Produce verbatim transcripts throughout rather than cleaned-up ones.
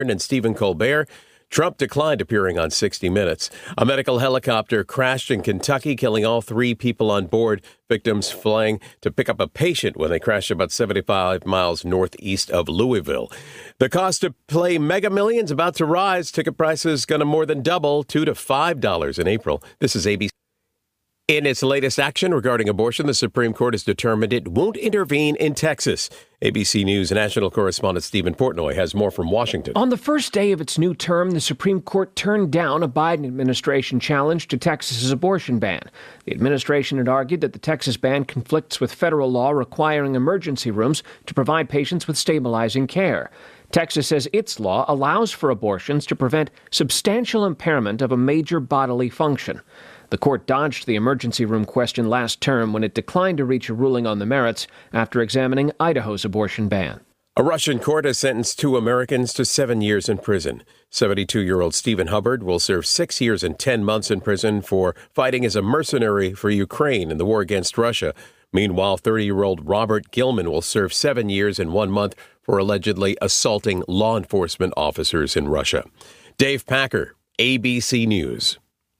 and Stephen Colbert. Trump declined appearing on sixty minutes. A medical helicopter crashed in Kentucky, killing all three people on board. Victims flying to pick up a patient when they crashed about seventy-five miles northeast of Louisville. The cost to play Mega Millions about to rise. Ticket prices going to more than double, two to five dollars in April. This is A B C. In its latest action regarding abortion, the Supreme Court has determined it won't intervene in Texas. A B C News national correspondent Stephen Portnoy has more from Washington. On the first day of its new term, the Supreme Court turned down a Biden administration challenge to Texas's abortion ban. The administration had argued that the Texas ban conflicts with federal law requiring emergency rooms to provide patients with stabilizing care. Texas says its law allows for abortions to prevent substantial impairment of a major bodily function. The court dodged the emergency room question last term when it declined to reach a ruling on the merits after examining Idaho's abortion ban. A Russian court has sentenced two Americans to seven years in prison. seventy-two-year-old Stephen Hubbard will serve six years and ten months in prison for fighting as a mercenary for Ukraine in the war against Russia. Meanwhile, thirty-year-old Robert Gilman will serve seven years and one month for allegedly assaulting law enforcement officers in Russia. Dave Packer, A B C News.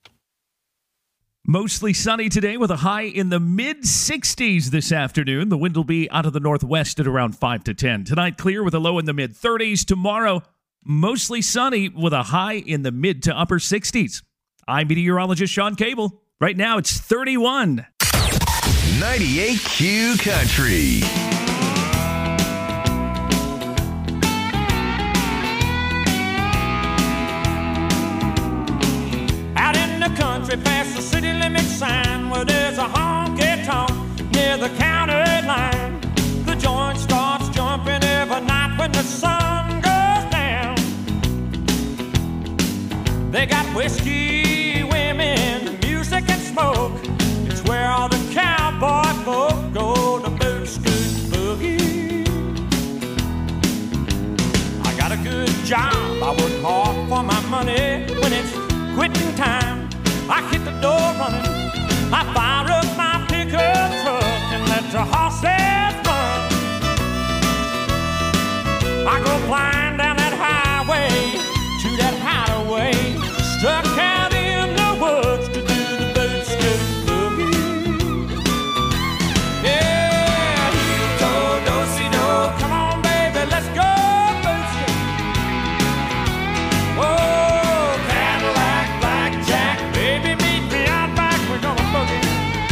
Mostly sunny today with a high in the mid sixties this afternoon. The wind will be out of the northwest at around five to ten. Tonight, clear with a low in the mid thirties. Tomorrow, mostly sunny with a high in the mid to upper sixties. I'm meteorologist Sean Cable. Right now, it's thirty-one. ninety-eight Q Country. Out in the country past the city limit sign where there's a honky-tonk near the county line. The joint starts jumping every night when the sun goes down. They got whiskey, women, music and smoke. It's where all the cowboy folk go to boot scoot boogie. I got a good job, I work hard for my money. When it's quitting time, I hit the door running. I fire up my pickup truck and let the horses run. I go flying down that highway to that hideaway, stuck out in the woods to do the boot scoot boogie. Yeah, heel toe, do-si-do, come on baby, let's go boot scoot. Oh, Cadillac, blackjack, baby meet me out back, we're gonna boogie.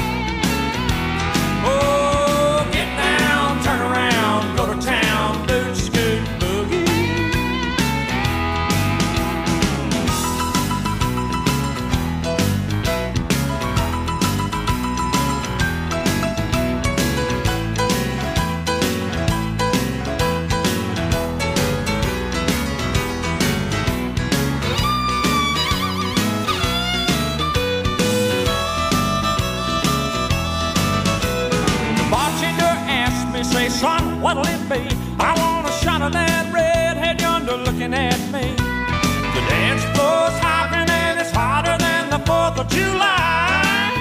Oh, get down, turn around, go to town, boot scoot boogie. The bartender asked me, say, son, what'll it be? I want a shot of that redhead yonder looking at me. The dance floor's hopping and it's hotter than the fourth of July.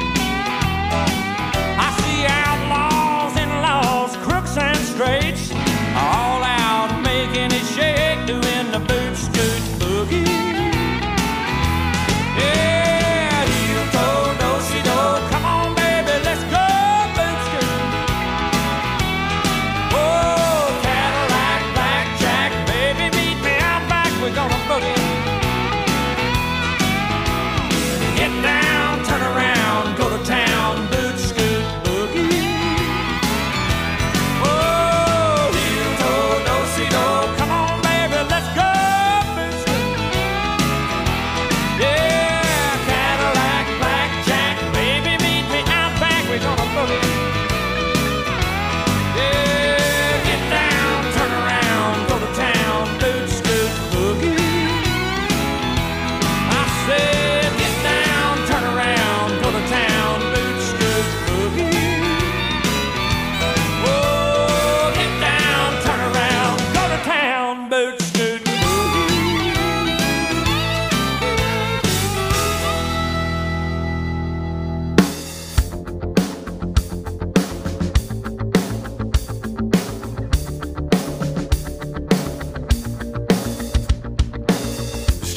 I see outlaws and laws, crooks and straights, all out making it shake, doing the boot scoot boogie. Yeah, heel toe, do-si-do, come on baby, let's go boot scoot. Oh, Cadillac, blackjack, baby meet me out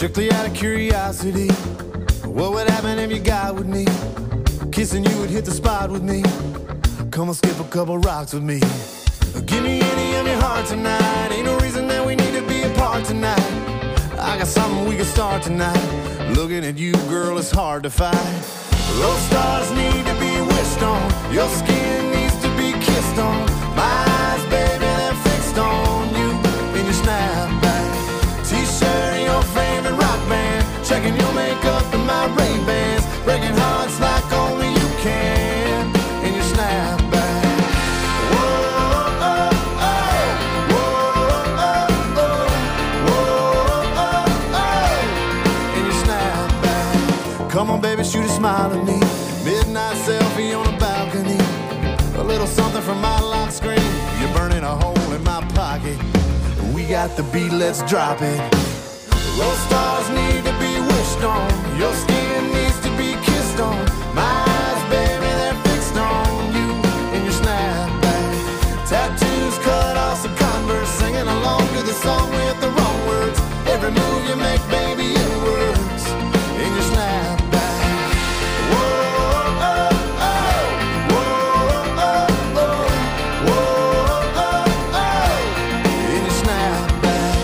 strictly out of curiosity. What would happen if you got with me? Kissing you would hit the spot with me. Come on, skip a couple rocks with me. Give me any of your heart tonight. Ain't no reason that we need to be apart tonight. I got something we can start tonight. Looking at you, girl, it's hard to fight. Those stars need to be wished on. Your skin needs to be kissed on. My eyes, baby, they're fixed on you in your snapback. T-shirt and your favorite rock band. Checking your makeup and my Ray-Bans. Breaking hearts like only you can in your snapback. Whoa, oh, oh. Whoa, oh, oh. Whoa, oh, oh. In your snapback. Come on, baby, shoot a smile at me. Midnight selfie on a balcony. A little something from my lock screen. You're burning a hole in my pocket. We got the beat, let's drop it. Those stars need to be wished on. Your skin needs to be kissed on. My eyes, baby, they're fixed on you in your snapback. Tattoos cut off some Converse. Singing along to the song with the wrong words. Every move you make, baby, it works in your snapback. Whoa, oh, oh. Whoa, oh, oh. Whoa, oh, oh. In your snapback.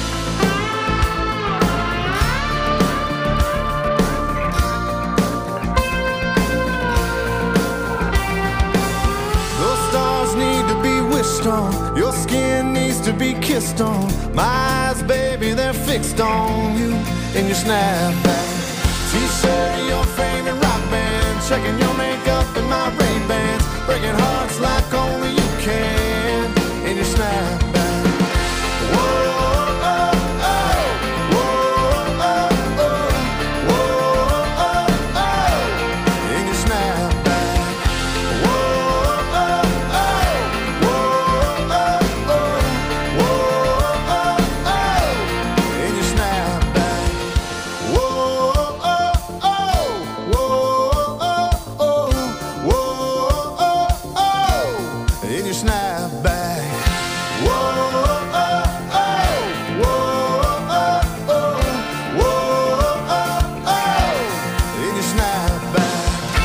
Those stars need to be wished on. Your skin needs to be kissed on. My eyes, baby, they're fixed on you in your snapback. T-shirt and your favorite rock band. Checking your makeup and my Ray-Bans. Breaking hearts like only you can in your snapback. Whoa, oh, oh. Whoa, oh, oh. Whoa, oh, oh. In your snapback. Whoa, oh, oh. Whoa, oh, oh. Whoa, oh, oh. In your snapback. Whoa, oh, oh. Whoa, oh, oh. Whoa, oh, oh. In your snapback. Whoa, oh, oh. Whoa, oh, oh. Whoa, oh, oh. In your snapback.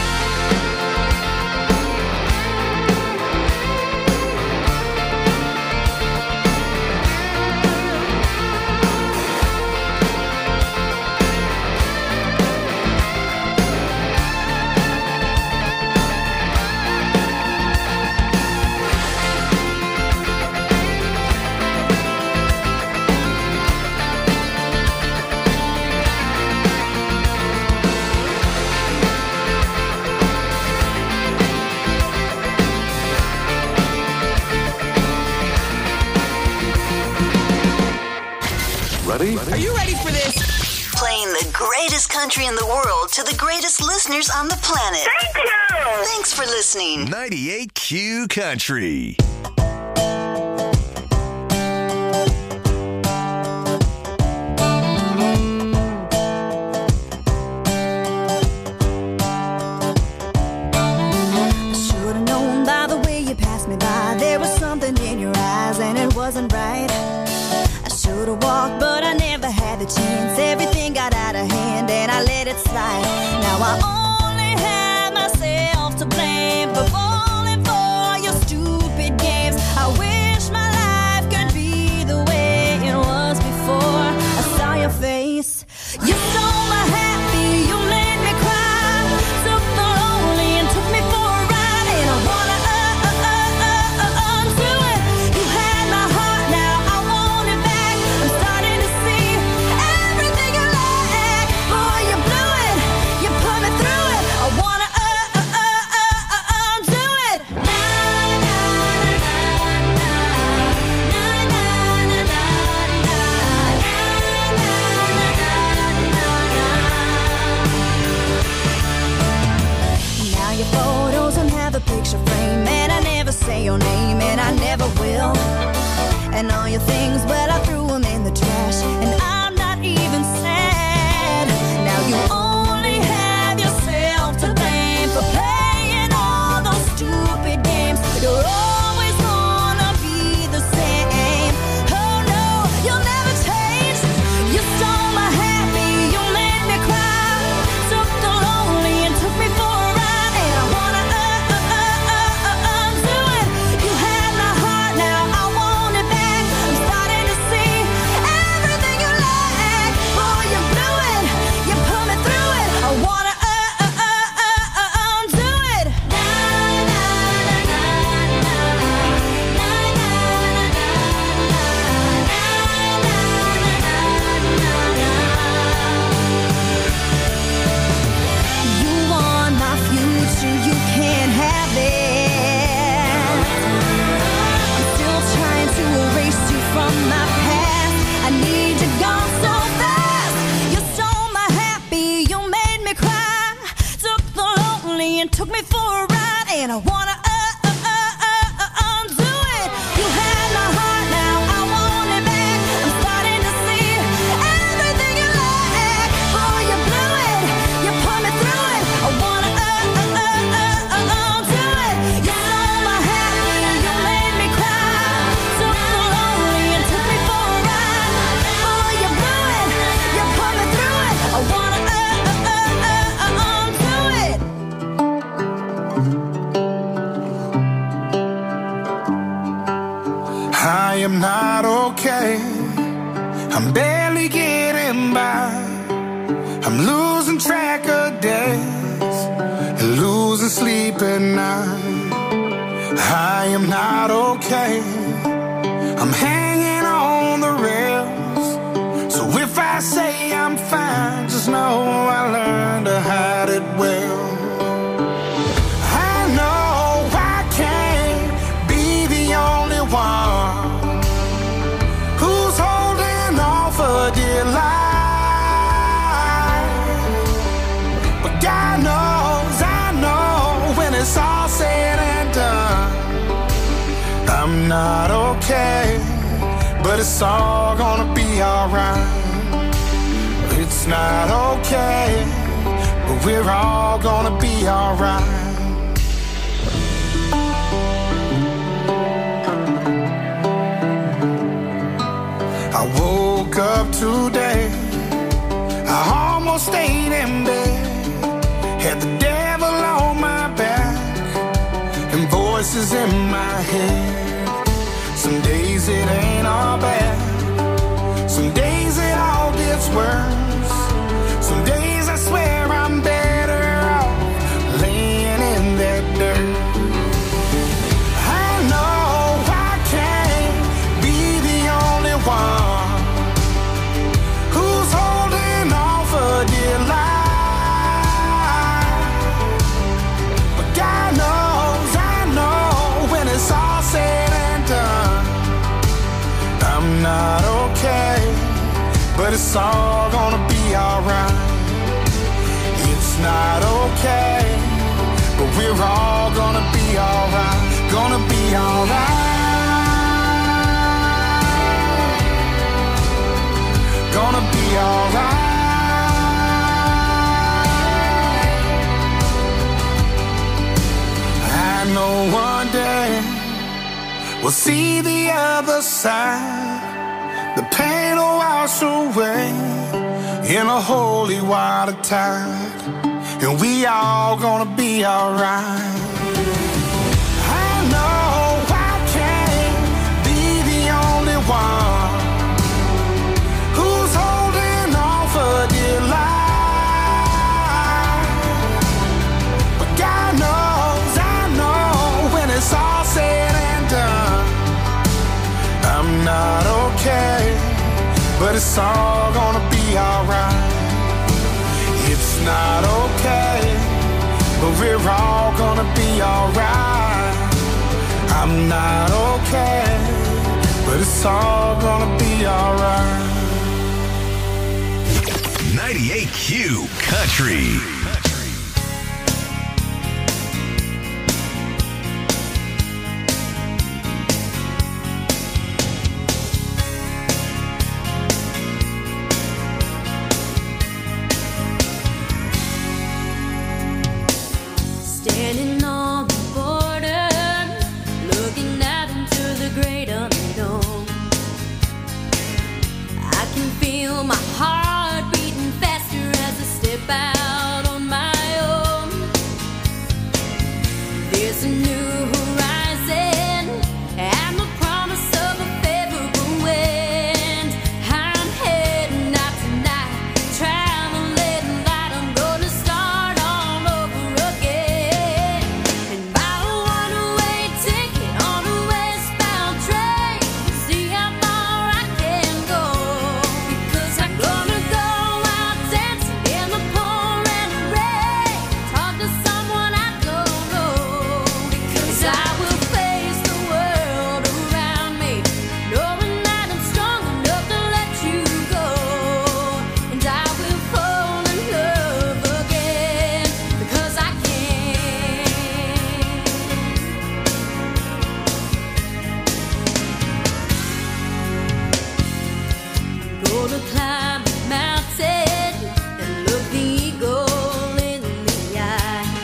Ready? Are you ready for this? Playing the greatest country in the world to the greatest listeners on the planet. Thank you. Thanks for listening. ninety-eight Q Country. Should've known by the way you passed me by. There was something in your eyes and it wasn't right. I should've walked, but I never had the chance. Everything got out of hand and I let it slide. Now I only have myself to blame for falling for your stupid games. I wish my life could be the way it was before I saw your face. You stole my happy, you made me cry. Took the lonely and took me for a ride. And I wanna uh, uh, uh, uh, uh, undo it. You had my heart, now I want it back. I'm starting to see everything you lack. Boy, you blew it, you put me through it. I wanna uh, uh, uh, uh, uh, undo it. Na na na na na na na na na Now your photos don't have a picture frame, and I never say your name, and I never will. And all your things, well, I threw them in the trash, and I'm not even sad. Now you only have yourself to blame for playing all those stupid games. You're always gonna be the same. Oh no, you'll never change. You stole my happy. took me for a ride, and I wanna uh, uh, uh, uh, uh, undo it. You had my heart, now I want it back. I'm starting to see everything you lack. Oh, you blew it, you put me through it. I wanna uh, uh, uh, uh, uh, undo it. You stole my happy, you made me cry. Took the lonely and took me for a ride. Oh, you blew it, you put me through it. I wanna uh, uh, uh, uh, uh, undo it. I am not okay. I'm barely getting by. I'm losing track of days and losing sleep at night. I am not okay. I'm hanging on the rails. So if I say I'm fine, just know I learned to hide it well. I know I can't be the only one who's holding on for dear life. But God knows, I know when it's all said and done, I'm not okay, but it's all gonna be alright. It's not okay, but we're all gonna be alright. I woke up today, I almost stayed in bed, had the devil on my back and voices in my head. Some days it ain't all bad, some days it all gets worse. Some days I swear I'm better off laying in that dirt. I know I can't be the only one who's holding on for dear life. But God knows, I know when it's all said and done, I'm not okay, but it's all gonna be alright. It's not okay, but we're all gonna be alright. Gonna be alright. Gonna be alright. I know one day we'll see the other side. The pain will wash away in a holy water tide, and we all gonna be alright. I know I can't be the only one who's holding on for dear life. But God knows, I know when it's all said and done, I'm not okay, but it's all gonna be alright. It's not okay, but we're all gonna be alright. I'm not okay, but it's all gonna be alright. ninety-eight Q Country. Standing on the border, looking out into the great unknown. I can feel my heart beating faster as I step out on my mountain and look the eagle in the eye.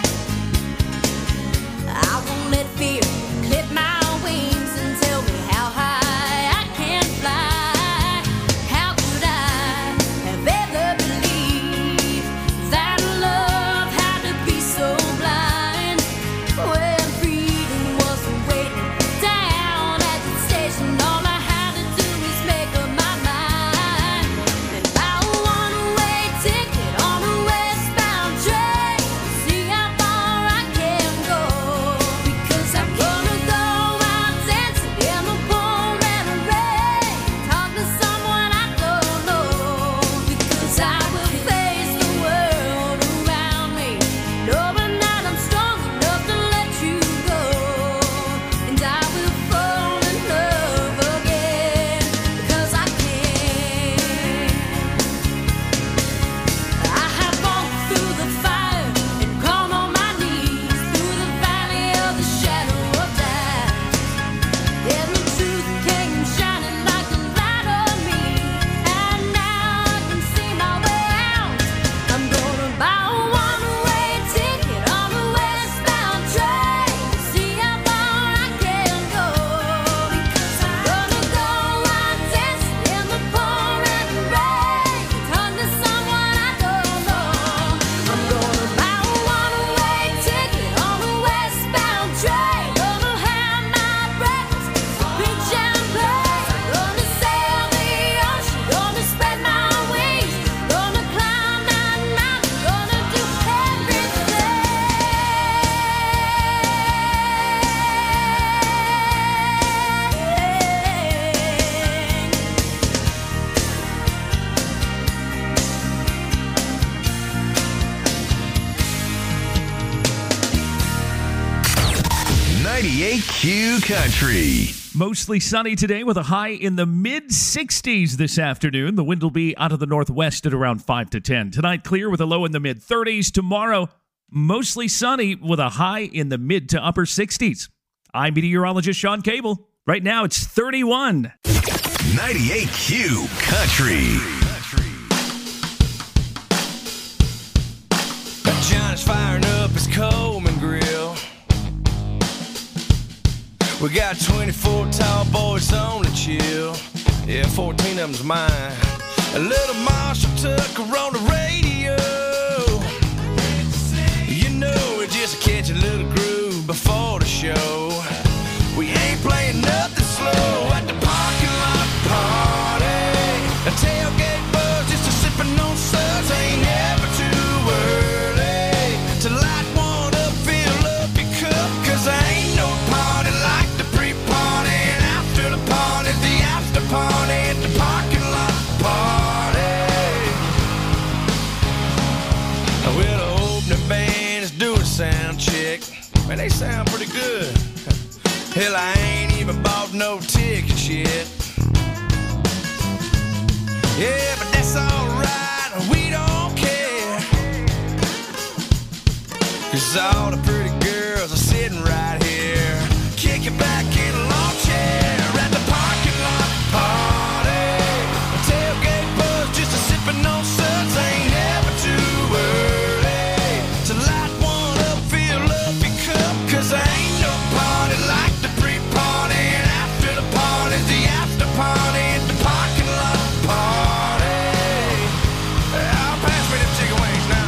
I won't let fear clip my wings and tell me how high I can fly. How could I have ever believed that love had to be so blind when freedom was waiting down at the station? All I had to do is make up my mind and buy a one-way ticket on a westbound train. See how far I can go, because I'm gonna go out dancing in the pouring rain, talk to someone I don't know, because I will face the world around me, knowing that I'm strong enough to let you go, and I will fall in love again, because I can. I have walked through the fire and gone on my knees through the valley of the shadow of death. Yeah, the truth came shining like a light on me, and now I can see my way out. I'm gonna buy a one-way ticket on a westbound train, see how far I can go, because I'm gonna go out dancing in the pouring rain, talk to someone I don't know. I'm gonna buy a one-way ticket on a westbound train, gonna have my breakfast, drink champagne, gonna sail the ocean, gonna spread my wings, gonna climb that mountain, gonna do everything. ninety-eight Q Country. Mostly sunny today with a high in the mid sixties this afternoon. The wind will be out of the northwest at around five to ten. Tonight, clear with a low in the mid thirties. Tomorrow, mostly sunny with a high in the mid to upper sixties. I'm meteorologist Sean Cable. Right now, it's thirty-one. ninety-eight Q Country. Johnny's firing up his Coleman grill. We got twenty-four tall boys on the chill. Yeah, fourteen of them's mine. A little Marshall Tucker on the radio. You know, it's just to catch a little groove before the show. We ain't playing nothing slow at the parking lot party. A tailgate buzz just a sipping on suds. Ain't never too early to light one up, fill up your cup. Cause I ain't no party like the pre-party, and after the party's the after party at the parking lot party. Well, the opening band is doing sound check. Man, they sound pretty good. Hell, I ain't even bought no tickets yet. Yeah, but that's alright, we don't care. Cause all the pretty girls are sitting right here, kicking back in a lawn chair at the parking lot party. A tailgate buzz just a sipping on suds. Ain't never too early to light one up, fill up your cup. Cause I ain't no party like the pre-party, and after the party's the after party at the parking lot party. I'll pass me them chicken wings now.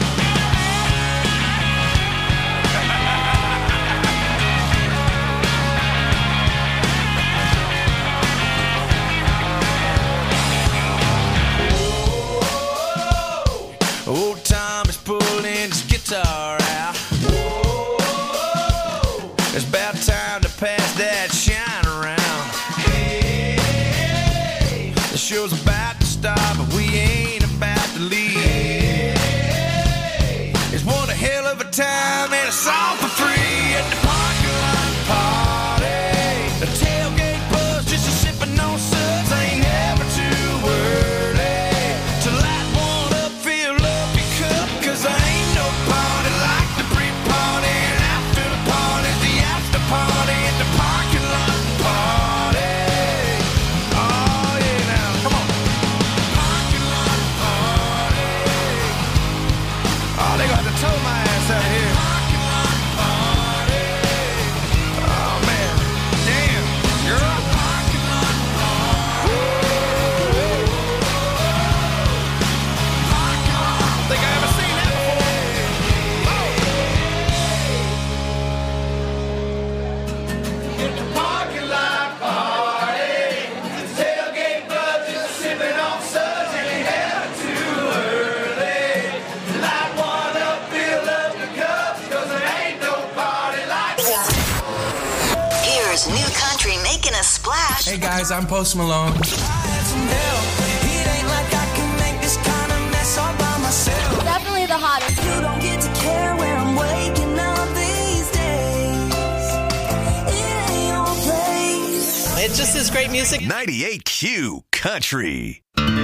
Old Tom is pulling his guitar out. It's about time to pass that shine around. The show's about to start, but we ain't about to leave. It's one hell of a time, and it's all for free at the parking lot party. The tailgate buzz just a sipping on suds. Ain't never too early to light one up, fill up your cup. Cause I ain't no party like the pre-party, and after the party's the after party at the parking lot party. Oh yeah, now come on. Parking lot party. Hey guys, I'm Post Malone. I had some help. It ain't like I can make this kind of mess all by myself. Definitely the hottest. You don't get to care where I'm waking up these days. It ain't your place. It just is great music. ninety-eight Q Country.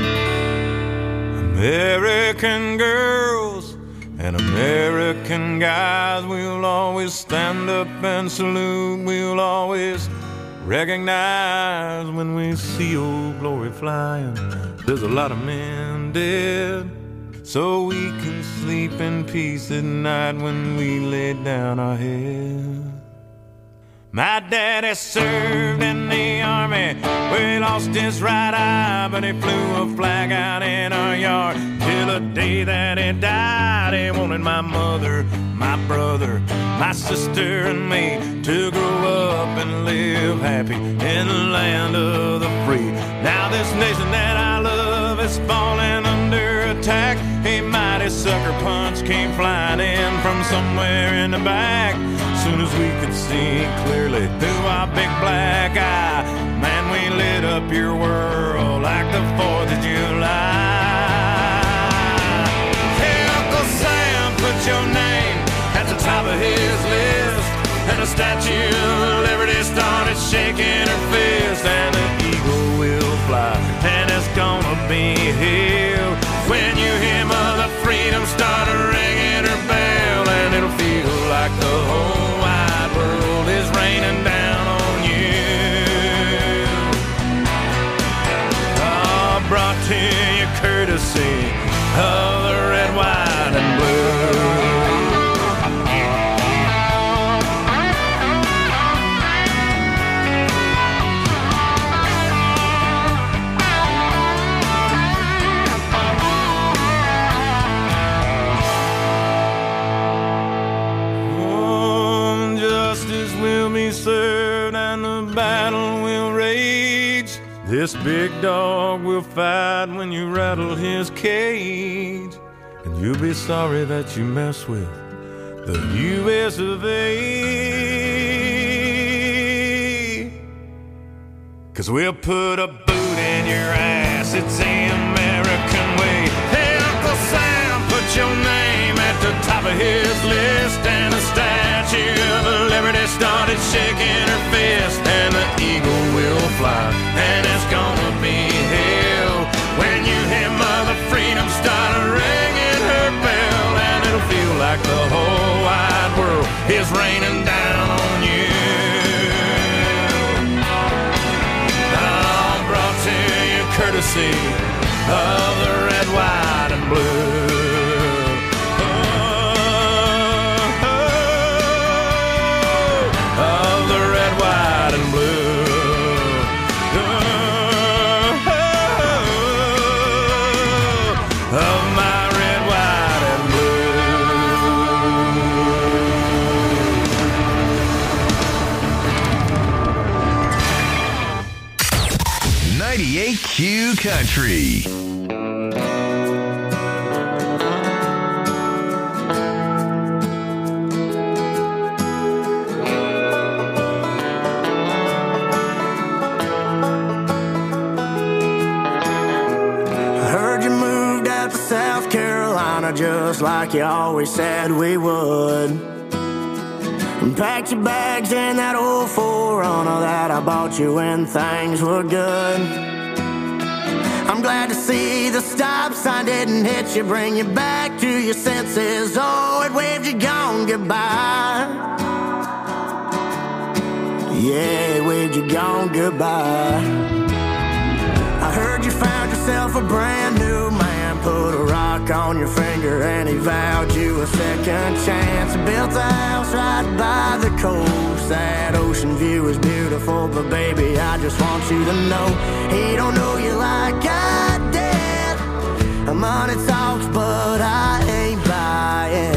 American girls and American guys, we'll always stand up and salute. We'll always recognize when we see old glory flying. There's a lot of men dead, so we can sleep in peace at night when we lay down our head. My daddy served in the army, where he lost his right eye, but he flew a flag out in our yard till the day that he died. He wanted my mother, my brother, my sister and me to grow up and live happy in the land of the free. Now this nation that I love is falling under attack. A mighty sucker punch came flying in from somewhere in the back. Soon as we could see clearly through our big black eye, man, we lit up your world like the fourth of July. Hey, Uncle Sam, put your name at the top of his list, and the Statue of Liberty started shaking her fist, and the eagle will fly, and it's gonna be here when you hear Mother Freedom start ringing her bell, and it'll feel like the whole wide world is raining down on you. Oh, brought to you courtesy of the red, white, and blue. Served and the battle will rage. This big dog will fight when you rattle his cage, and you'll be sorry that you mess with the U S of A. Cause we'll put a boot in your ass, it's the American way. Hey, Uncle Sam, put your name at the top of his list, and the Statue of Liberty started shaking her fist, and the eagle will fly, and it's gonna be hell when you hear Mother Freedom start ringing her bell, and it'll feel like the whole wide world is raining down on you. I'm brought to you courtesy of the red, white, and blue. ninety-eight Q Country. Just like you always said we would, and packed your bags in that old four runner that I bought you when things were good. I'm glad to see the stop sign didn't hit you, bring you back to your senses. Oh, it waved you gone goodbye. Yeah, it waved you gone goodbye. I heard you found yourself a brand new man, put a rock on your finger and he vowed you a second chance. Built a house right by the coast, that ocean view is beautiful, but baby, I just want you to know he don't know you like I did. Money talks, but I ain't buying.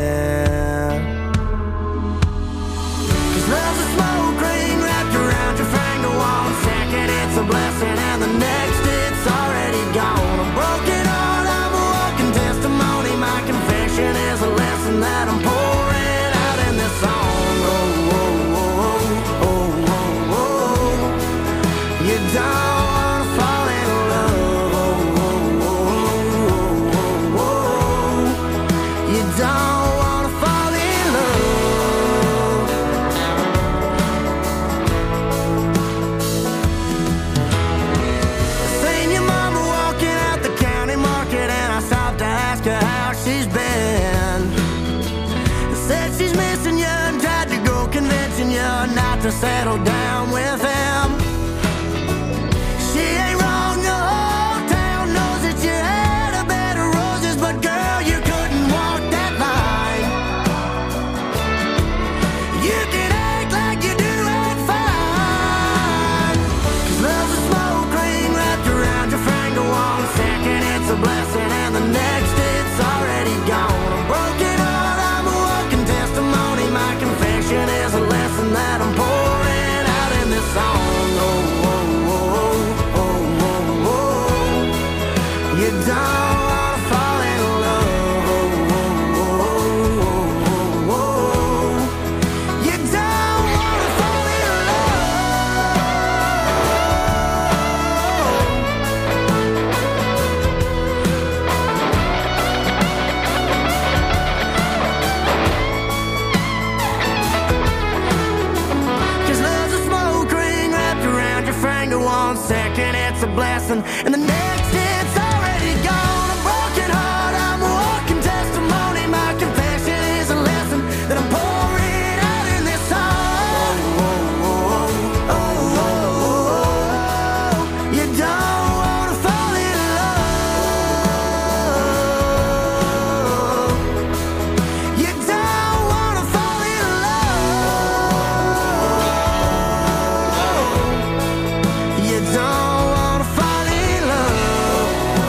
Cause love's a smoke ring wrapped around your finger. One second it's a blessing and the next it's already gone. I'm broken heart, I'm a walking testimony. My confession is a lesson that I'm pouring out in this song. Oh, oh, oh, oh, oh, oh, oh. ask her how she's been. Said she's missing you and tried to go convincing you not to settle down with him. She ain't wrong, the whole town knows that you had a bed of roses, but girl, you couldn't walk that line. You can act like you do it fine, 'cause love's a smoke ring wrapped around your finger. One second it's a blessing and the next it's already gone. A broken heart, I'm a walking testimony. My confession is a lesson that I'm pouring out in this song. Oh, oh, oh, oh, oh, oh. You don't wanna fall in love. Oh, oh, oh, oh, oh, oh. You don't wanna fall in one second it's a blessing and the next it's already gone. A broken heart, I'm a walking testimony. My confession is a lesson that I'm pouring out in this song. Oh, oh, oh, oh, oh, oh. You don't wanna fall in love. You don't wanna fall in love. You don't wanna fall in love.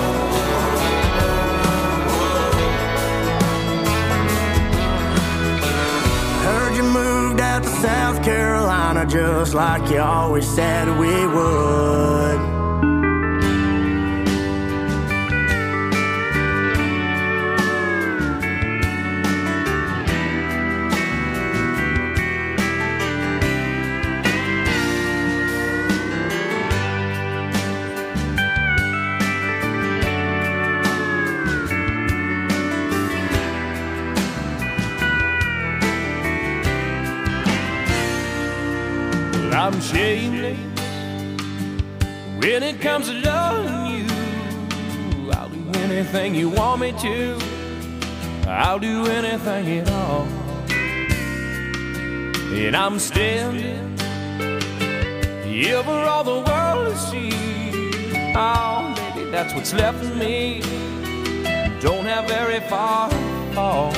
Heard you moved out to South Carolina just like you always said we would. I'm shameless when it comes to loving you. I'll do anything you want me to. I'll do anything at all. And I'm standing here for all the world to see. Oh, baby, that's what's left of me. Don't have very far to fall.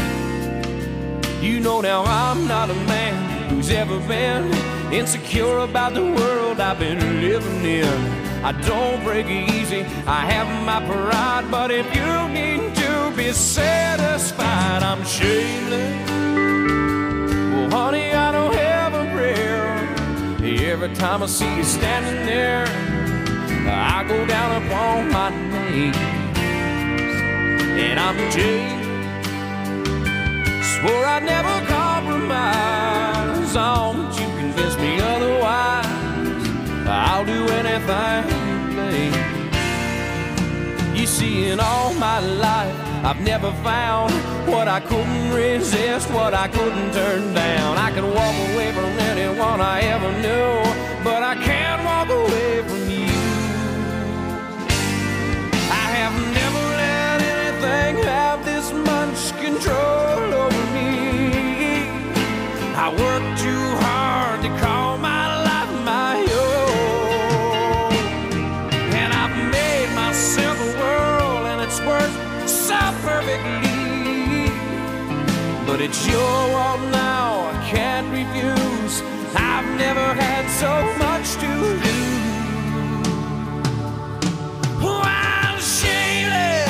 You know now I'm not a man who's ever been insecure about the world I've been living in. I don't break easy, I have my pride, but if you need to be satisfied, I'm shameless. Well, honey, I don't have a prayer. Every time I see you standing there, I go down upon my knees. And I'm jaded, swore I'd never compromise on, but you convinced me otherwise. I'll do anything you please. You see, in all my life, I've never found what I couldn't resist, what I couldn't turn down. I could walk away from anyone I ever knew, but I can't walk away from you. I have never let anything have this much control over me. I work too hard to call my life my own, and I've made myself a world, and it's worked so perfectly. But it's your world now, I can't refuse. I've never had so much to lose. Oh, I'm shameless.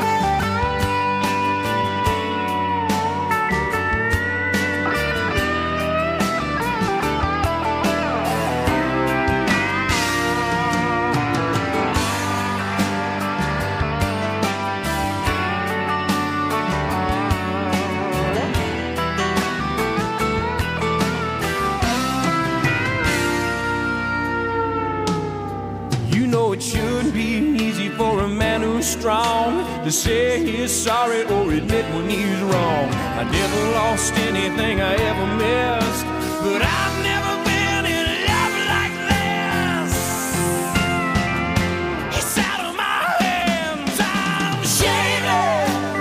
It shouldn't be easy for a man who's strong to say he's sorry or admit when he's wrong. I never lost anything I ever missed, but I've never been in love like this. It's out of my hands, I'm shameless.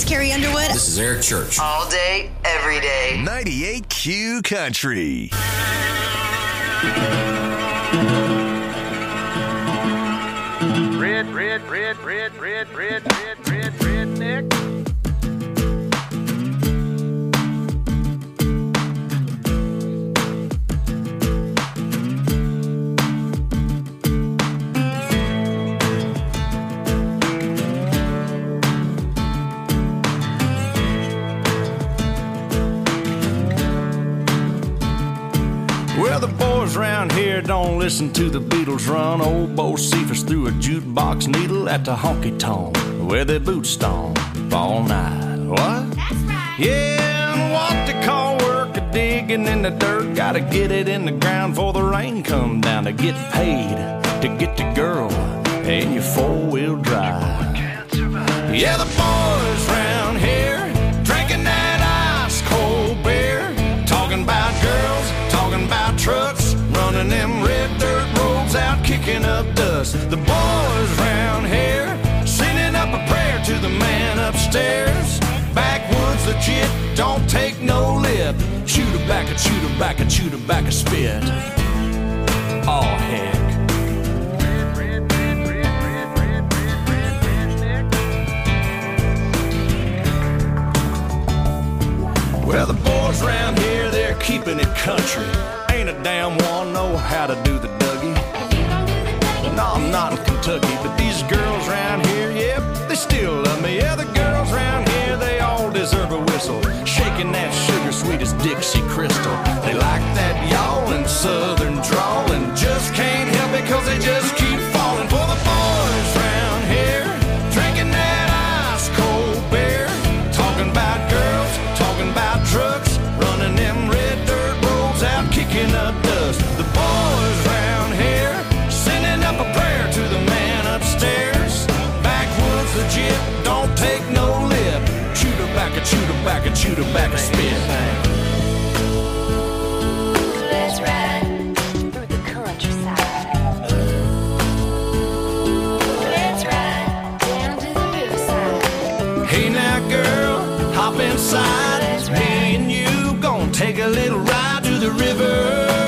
Carrie Underwood. This is Eric Church. All day, every day. ninety-eight Q Country. Red, red, red, red, red, red, red, red, redneck. Well, the boys around here don't listen to the Beatles run. Old Bo Cephas threw a jukebox needle at the honky-tonk where their boots stomp all night. What? That's right. Yeah, and what they call work a digging in the dirt. Gotta get it in the ground before the rain come down to get paid, to get the girl in your four-wheel drive. Yeah, the boys around here drinking that ice-cold beer, talking about girls, talking about trucks, running them red dirt roads out, kicking up dust. The boys round here sending up a prayer to the man upstairs. Backwoods legit, don't take no lip. Chew tobacco, chew tobacco, chew tobacco, spit. Oh heck. Well, the boys around here, they're keeping it country. Ain't a damn one know how to do the Dougie. No, I'm not in Kentucky, but these girls around here, yep, they still love me. Yeah, the girls around here, they all deserve a whistle. Shaking that sugar sweet as Dixie Crystal. They like that yawling southern drawl and just can't help it cause they just keep falling for the boys around here. Drinking that ice cold beer, talking about girls, talking about trucks, running them red dirt roads out, kicking up dust. The boys round here sending up a prayer to the man upstairs. Backwoods legit, don't take no lip. Chew tobacco, chew tobacco, chew tobacco, spit. Let's ride through the countryside. Let's ride down to the riverside. Hey now girl, hop inside. Me and you gonna take a little ride to the river.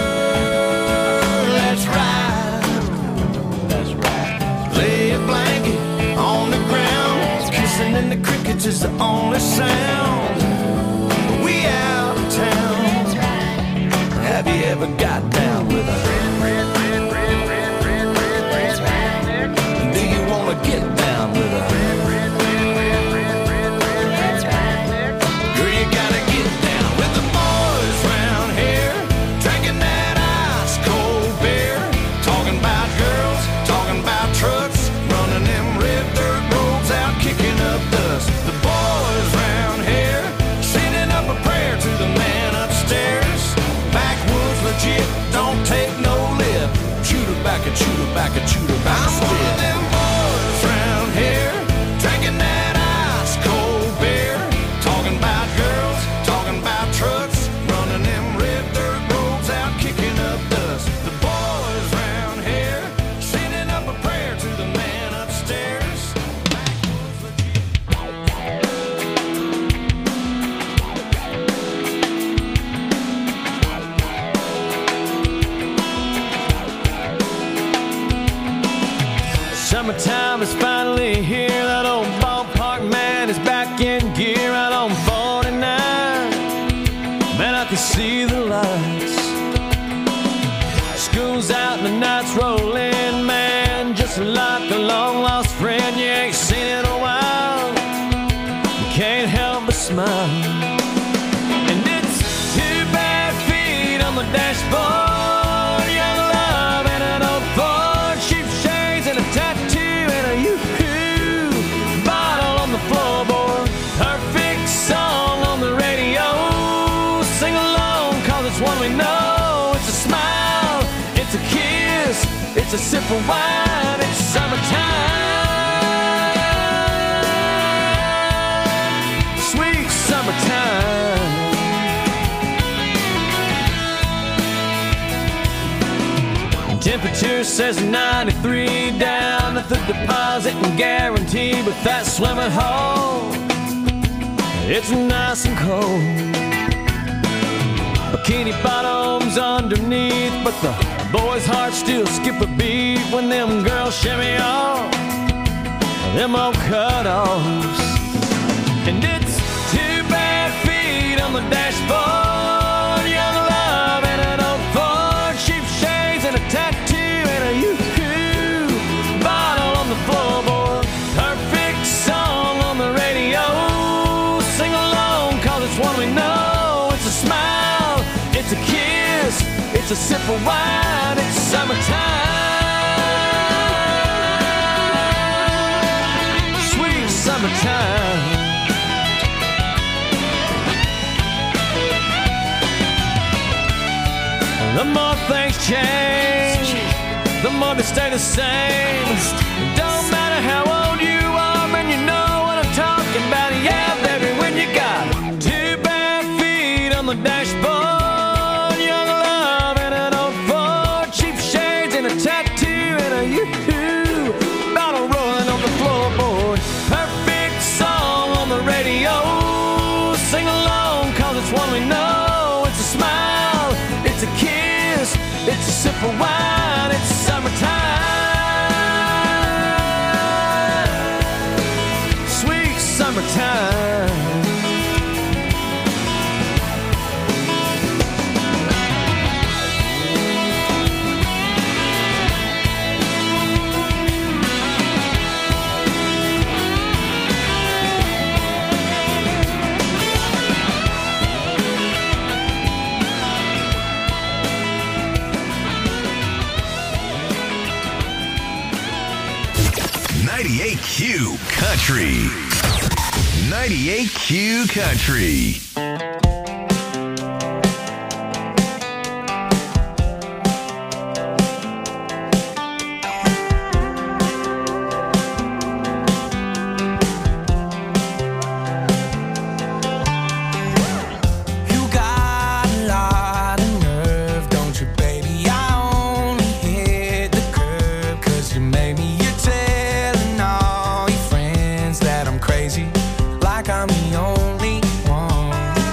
Let's ride. That's right. Lay a blanket on the ground. Kissing in the crickets is the only sound. We out of town. Have you ever got down with a do you wanna get down with a girl, you gotta get down with the boys round here, drinking that ice cold beer, talking about girls, talking about trucks, running them red dirt roads out, kicking up dust. The boys round here sending up a prayer to the man upstairs. Backwoods legit, don't take no lip. Chew tobacco, chew tobacco, chew tobacco, spit. I'm one of them boys round here, drinking that ice cold beer, talking about girls, talking about trucks, running them red dirt roads out, kicking up dust. The boys round here sending up a prayer to the man upstairs. Backwoods legit. Summertime is finally here. That old ballpark man is back in gear out on forty-nine. Man, I can see the lights. School's out and the night's rolling, man. Just like a long lost friend you ain't seen in a while. You can't help but smile. And it's two bare feet on the dashboard, young love and an old Ford, sheepshades and a tattoo and a yoo-hoo bottle on the floorboard. Perfect song on the radio. Sing along cause it's one we know. It's a smile, it's a kiss, it's a sip of wine. It's summertime, sweet summertime. Temperature says ninety-three down at the deposit and guarantee with that swimming hole. It's nice and cold. Bikini bottoms underneath, but the boys' hearts still skip a beat when them girls shimmy off them old cutoffs. And it's two bare feet on the dashboard, young love and an old Ford, cheap shades and a tattoo and a yoo-hoo bottle on the floorboard. Perfect song on the radio, sing along cause it's one we know. It's a smile, it's a kiss, it's a sip of wine, it's summertime, sweet summertime. The more things change, the more they stay the same. Don't matter how old you are, man, you know what I'm talking about. Yeah, baby, when you got two bare feet on the dashboard, young love and an old Ford, cheap shades and a tattoo and a yoo-hoo bottle rolling on the floorboard. Perfect song on the radio, sing along cause it's one we know. It's a smile, it's a kiss, it's a sip of wine, it's summertime, sweet summertime. ninety-eight Q Country. ninety-eight Q Country. Like I'm the only one.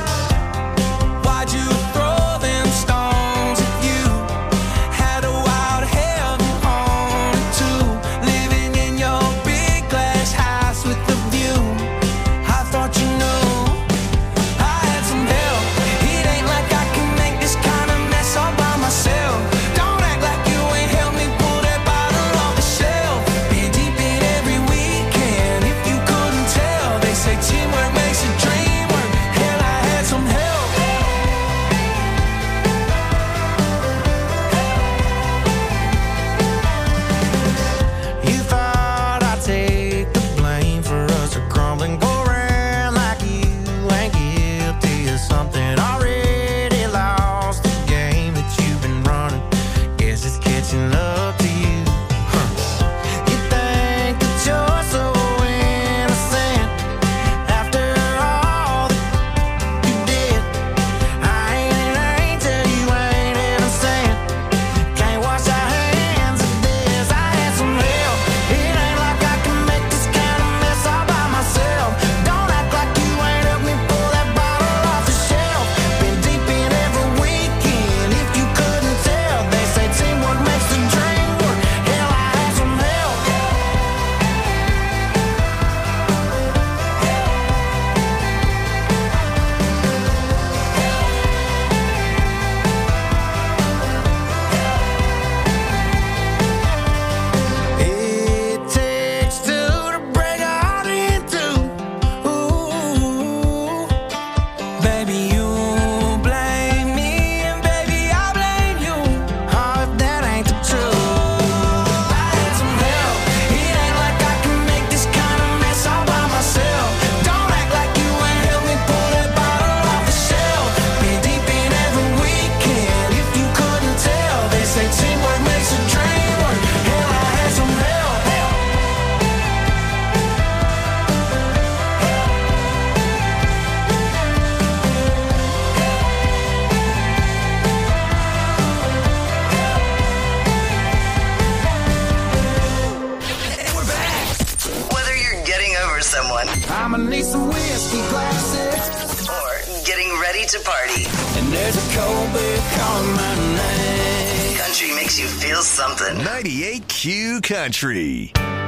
I'ma need some whiskey glasses. Or getting ready to party. And there's a cold beer calling my name. Country makes you feel something. ninety-eight Q Country.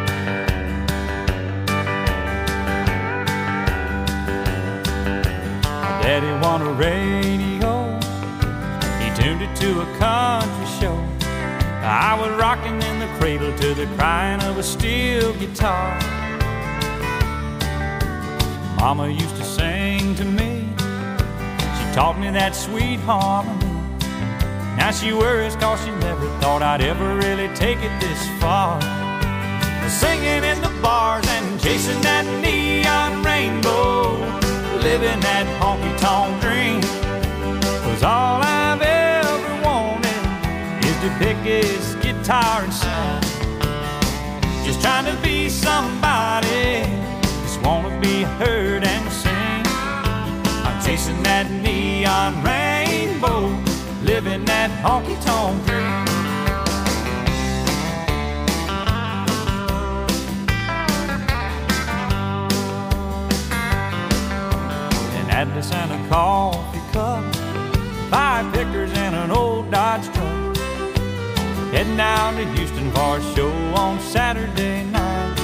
Daddy wanted a radio. He tuned it to a country show. I was rocking in the cradle to the crying of a steel guitar. Mama used to sing to me. She taught me that sweet harmony. Now she worries cause she never thought I'd ever really take it this far. Singing in the bars and chasing that neon rainbow, living that honky-tonk dream. Was all I've ever wanted is to pick his guitar and sing. Just trying to be somebody, just wanna be heard and sing. I'm chasing that neon rainbow, living that honky-tonk dream. Atlas and a coffee cup, five pickers and an old Dodge truck. Heading down to Houston for a show on Saturday night.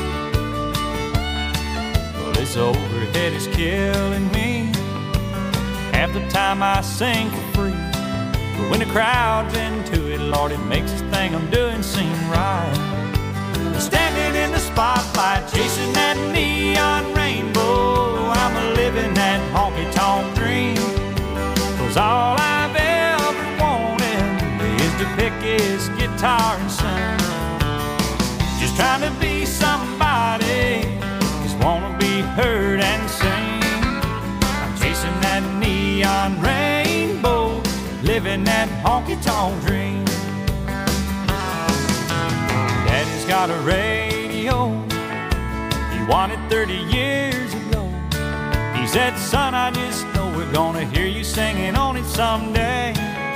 Well, this overhead is killing me. Half the time I sing for free, but when the crowd's into it, Lord, it makes this thing I'm doing seem right. Standing in the spotlight, chasing that neon rainbow, I'm a living that honky-tonk dream. Cause all I've ever wanted is to pick his guitar and sing. Just trying to be somebody, just wanna be heard and sing. I'm chasing that neon rainbow, living that honky-tonk dream. Daddy's got a radio he wanted thirty years ago. He said, son, I just know we're gonna hear you singing on it someday.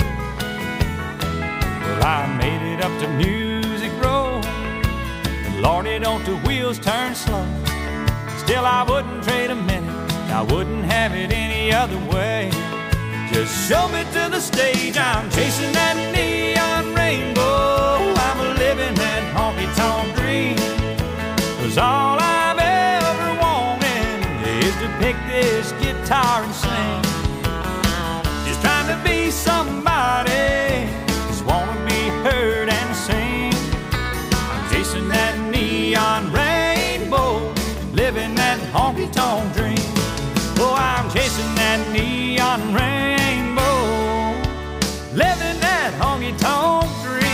Well, I made it up to Music Row, and Lordy, don't the wheels turn slow. Still, I wouldn't trade a minute, I wouldn't have it any other way. Just show me to the stage, I'm chasing that neon rainbow, I'm a living that honky-tonk dream. Cause all I've ever wanted is to pick this guitar and sing. Just trying to be somebody, just wanna be heard and sing. I'm chasing that neon rainbow, living that honky-tonk dream. Oh, I'm chasing that neon rainbow, living that honky-tonk dream.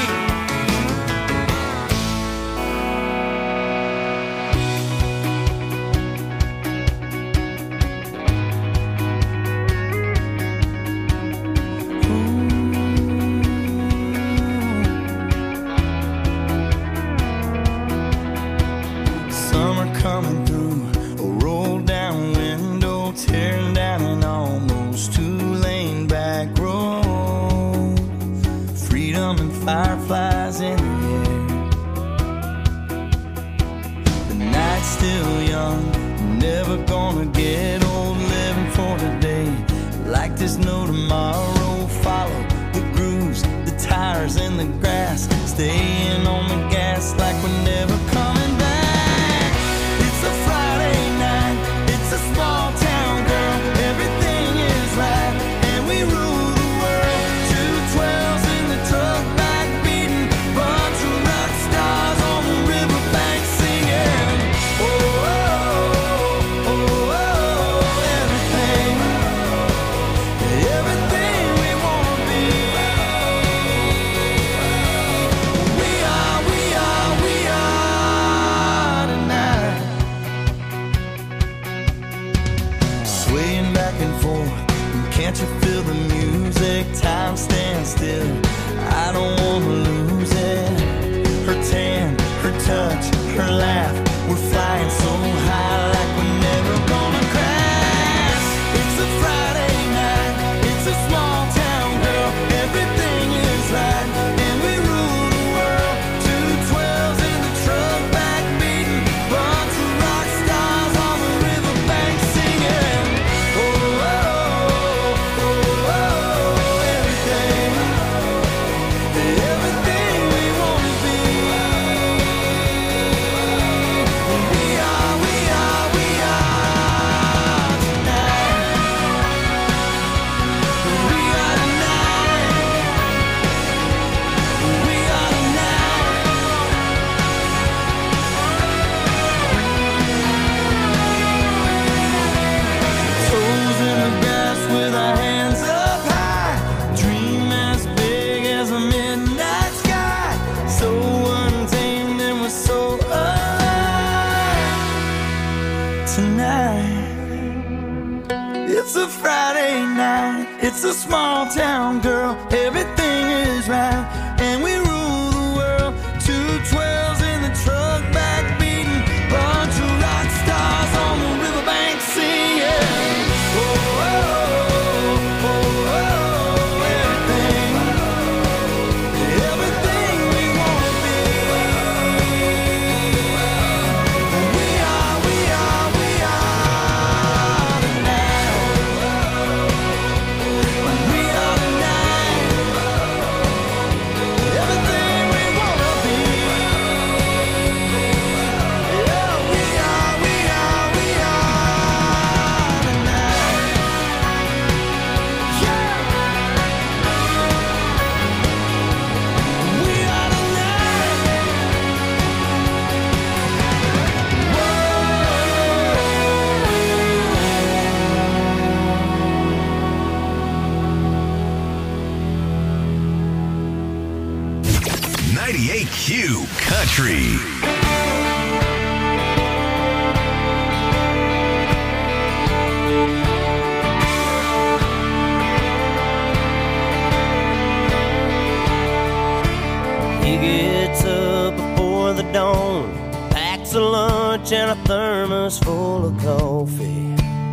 Summer coming through, a roll down window, tearing down an almost two-lane back road. Freedom and fireflies in the air. The night's still young, never gonna get old, living for today. Like there's no tomorrow, follow the grooves, the tires in the grass, staying on the gas like we're never coming back. It's a Friday night, it's a small town, girl, everything is right, and we rule the world. Two twelves in the truck back beating, bunch of rock stars on the riverbank singing. Oh, oh, oh, oh, everything, everything we wanna be. We are, we are, we are tonight. Swaying back and forth, can't you feel the music? Time stands still, I don't wanna lose it. Her tan, her touch, her laugh, we're flying so high like we're never gonna crash. It's a Friday night, it's a small town, girl, everything is right, and we rule the world. Two twelves in the truck back beating, bunch of rock stars on the river. It's a Friday night, it's a small town girl, everything is right, and we rule the world. Two twelves in the truck back beating, bunch of rock stars on the riverbank singing. Oh, oh, oh, oh, oh, everything, everything we wanna be. We are, we are, we are tonight. We are tonight. Everything we wanna be. Yeah, we are, we are, we are tonight. Yeah. We are ninety-eight Q Country. He gets up before the dawn, packs a lunch and a thermos full of coffee.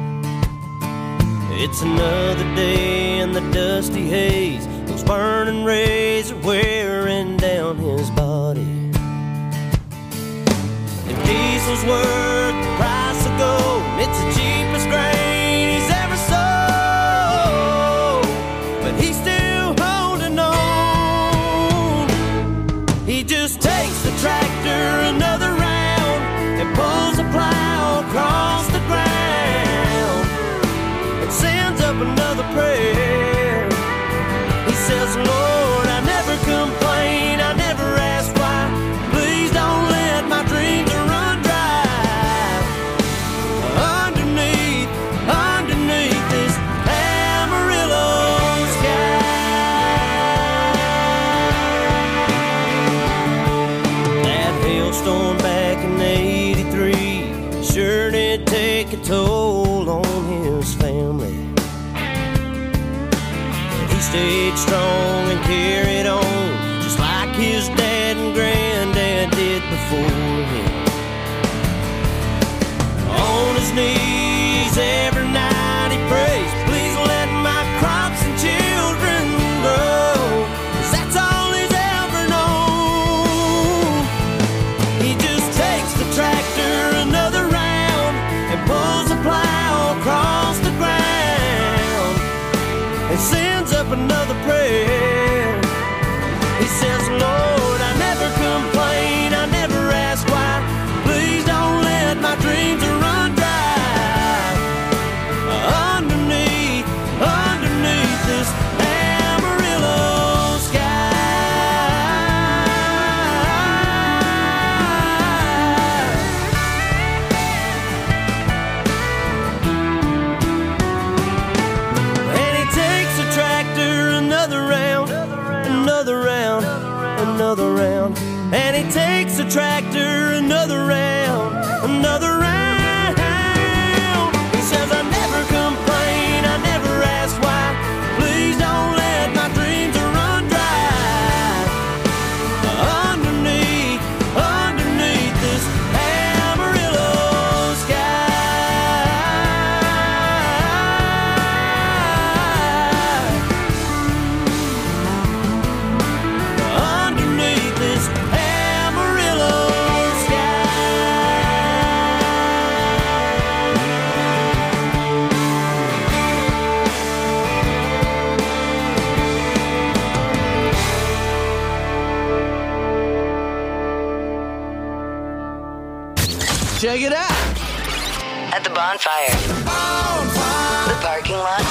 It's another day in the dusty haze, those burning rays are wearing down his body. If diesel's worth the price of gold, it's the cheapest grain he's ever sold, but he's still holding on. He just takes the tractor another round and pulls the plow across the ground and sends up another prayer. He says, Lord, I never complain, I never ask why. Please don't let my dreams run dry. Underneath, underneath this Amarillo sky. That hailstorm back in eighty-three sure did take a toll on his family. He stayed strong and carried on, just like his dad and granddad did before him. On his knees every night he prays, please let my crops and children grow, 'cause that's all he's ever known. He just takes the tractor another round and pulls the plow across the ground and sends up another prayer. He says, Lord, I never complain, I never ask why. Please don't let my dreams run dry. Underneath, underneath this Amarillo sky. And he takes the tractor another round, another round, another round. And he takes the tractor another round, another round. He says, I never complain, I never ask why. Please don't let my dreams run dry. Underneath, underneath this Amarillo sky. Underneath this Amarillo sky. Check it out. At the bonfire. The parking lot.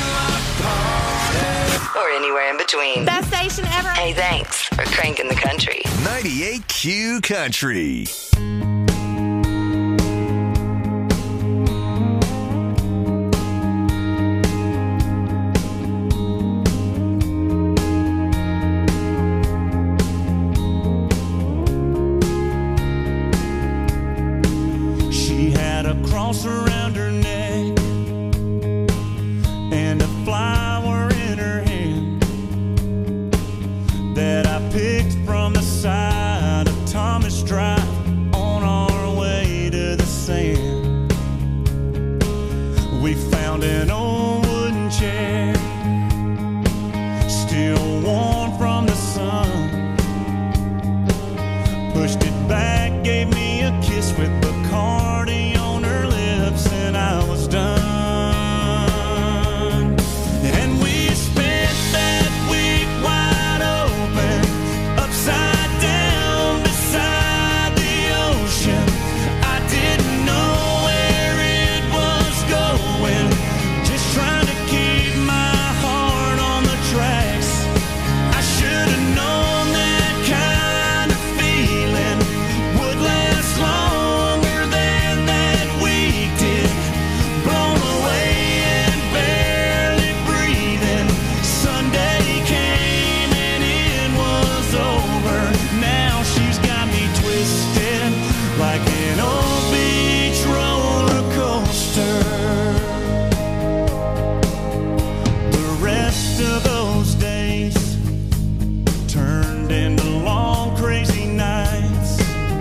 Or anywhere in between. Best station ever. Hey, thanks for cranking the country. ninety-eight Q Country. She had a cross around her neck We found an old wooden chair, still warm from the sun. Pushed it back, gave me a kiss with Bacardi on her lips, and I was done. And we spent that week wide open, upside down beside the ocean. I didn't know where it was going, just trying to keep my heart on the tracks. I should have known that kind of feeling would last longer than that week did. Blown away and barely breathing. Sunday came and it was over. Now she's got me twisted like an old beach roller coaster. The rest of those days turned into long crazy nights.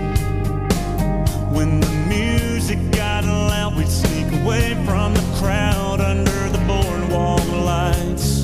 When the music got loud, we'd sneak away from the crowd under the boardwalk lights.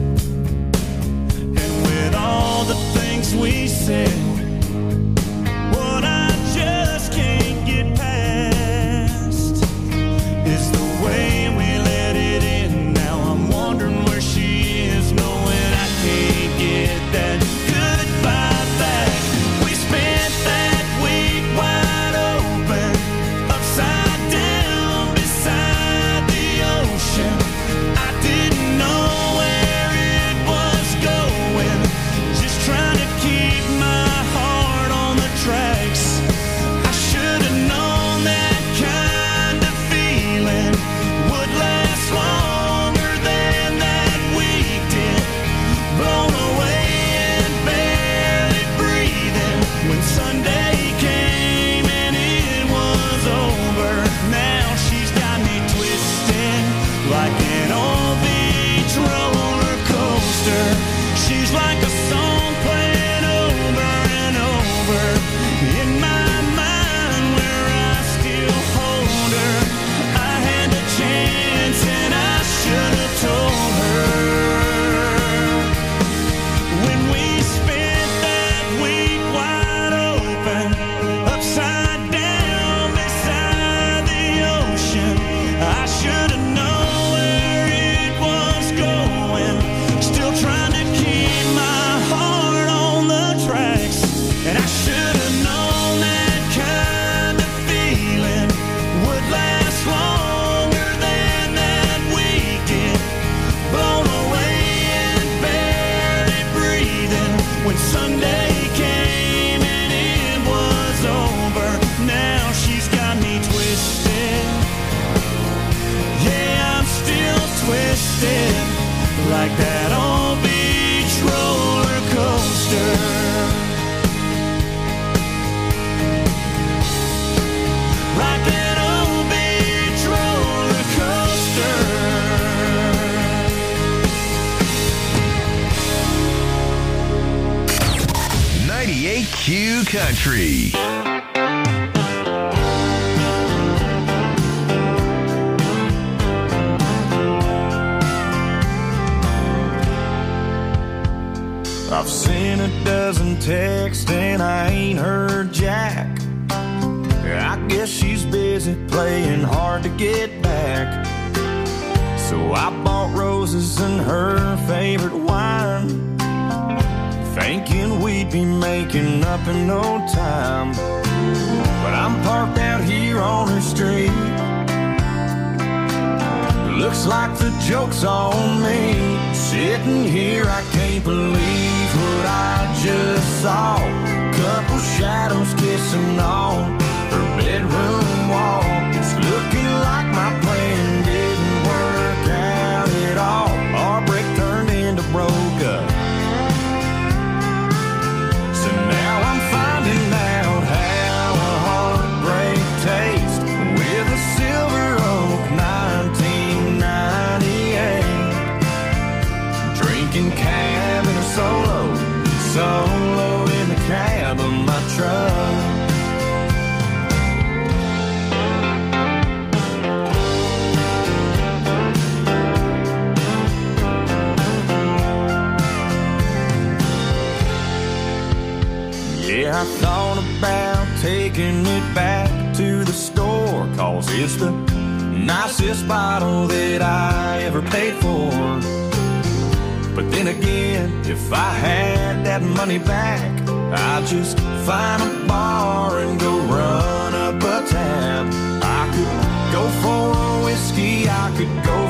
And with all the things we said, what I just can't get past is the way we let it in. Now I'm wondering where she is, knowing I can't get that goodbye back. We spent that week wide open, upside down beside the ocean. I didn't know where it was going, just trying to keep my heart on the tracks. I should have known that kind of feeling would last longer than that week did. Blown away and barely breathing when Sunday came and it was over. Now she's got me twisted like an old beach roller coaster. She's like a song playing over and over in my mind where I still hold her. I had a chance and I should have told her. When we spent that week wide open, upside down beside the ocean, I should have known where it was going, still trying to keep my heart on the tracks. And I should have known that kind of feeling would last longer than that week did. Blown away and barely breathing when Sunday came and it was over. Now she's got me twisted. Yeah, I'm still twisted like that old beach roller coaster. Like that old beach roller coaster. ninety-eight Q Country. I've seen a dozen texts and I ain't heard jack. I guess she's busy playing hard to get back. So I bought roses and her favorite wine, thinking we'd be making up in no time. But I'm parked out here on her street. Looks like the joke's on me. Sitting here, I can't believe what I just saw. Couple shadows kissing on her bedroom wall. It's looking like my plan didn't work out at all. Our break turned into broke up. So now I'm finding out how a heartbreak tastes with a Silver Oak nineteen ninety-eight. Drinking cab in a solo, solo in the cab of my truck. taking it back to the store, 'cause it's the nicest bottle that I ever paid for. But then again, if I had that money back, I'd just find a bar and go run up a tab. I could go for a whiskey, I could go